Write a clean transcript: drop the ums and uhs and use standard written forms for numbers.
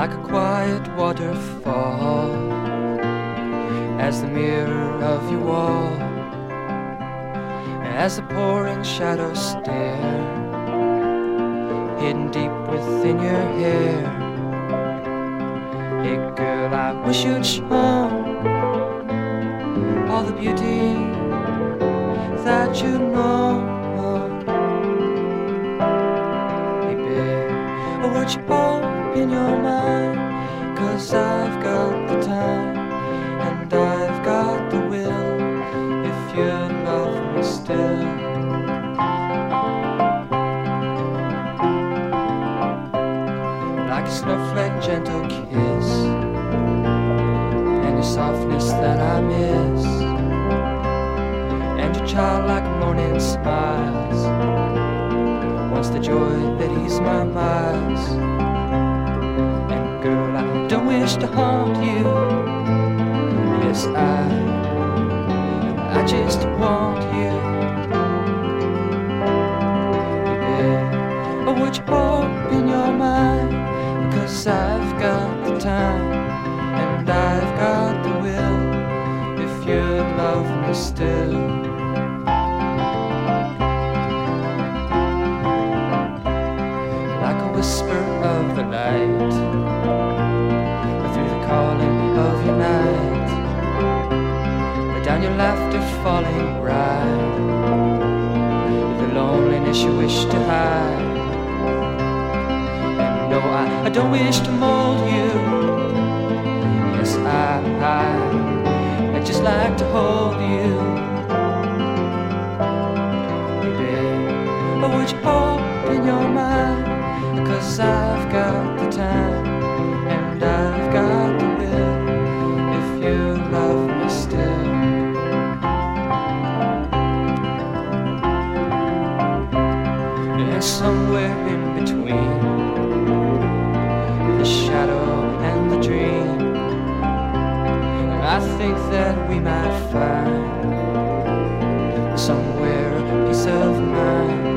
like a quiet waterfall, as the mirror of your wall, as the pouring shadows stare, hidden deep within your hair. Hey girl, I wish you'd show all the beauty that you know. Hey babe, would you open your mind? 'Cause I've got the time and I've got the will, if you love me still. Like a snowflake gentle kiss, and your softness that I miss, and your childlike morning smiles, once the joy that eased my miles. And girl, I don't wish to haunt you, yes I just want you. Baby, would you open your mind? 'Cause I've got the time and I've got the will, if you love me still. Like a whisper of the night, through the calling of your night, down your laughter falling bright, the loneliness you wish to hide. No, I don't wish to mold you. Yes, I just like to hold you. Baby, would you open your mind? 'Cause I've got the time and I've got the will, if you love me still. And somewhere in between the shadow and the dream, I think that we might find somewhere a peace of mind.